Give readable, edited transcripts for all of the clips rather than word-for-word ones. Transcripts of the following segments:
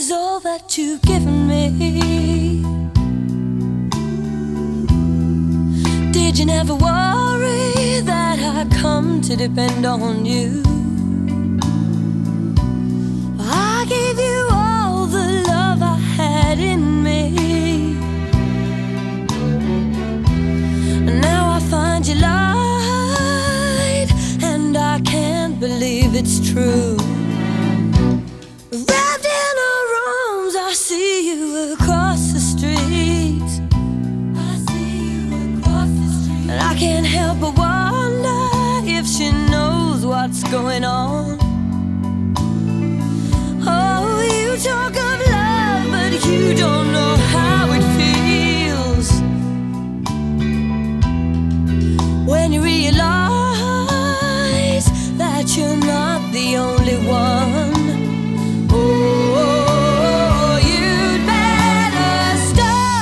is all that you've given me. Did you never worry that I come to depend on you? I gave you all the love I had in me. Now I find you lied, and I can't believe it's true. Wrapped in our arms, I see you across the street. I see you across the street. And I can't help but wonder if she knows what's going on. Oh, you talk of love, but you don't know how it feels when you realize that you're not the only one. Oh, you'd better stop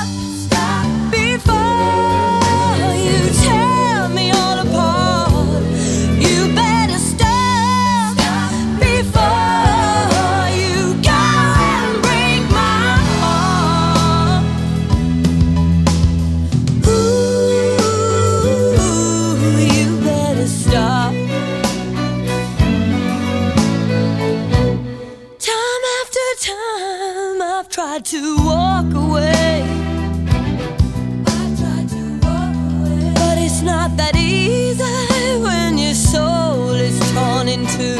before you tear me all apart. You better stop before you go and break my heart. Ooh, you better stop. Time after time I've tried to walk away. But it's not that easy when your soul is torn in two.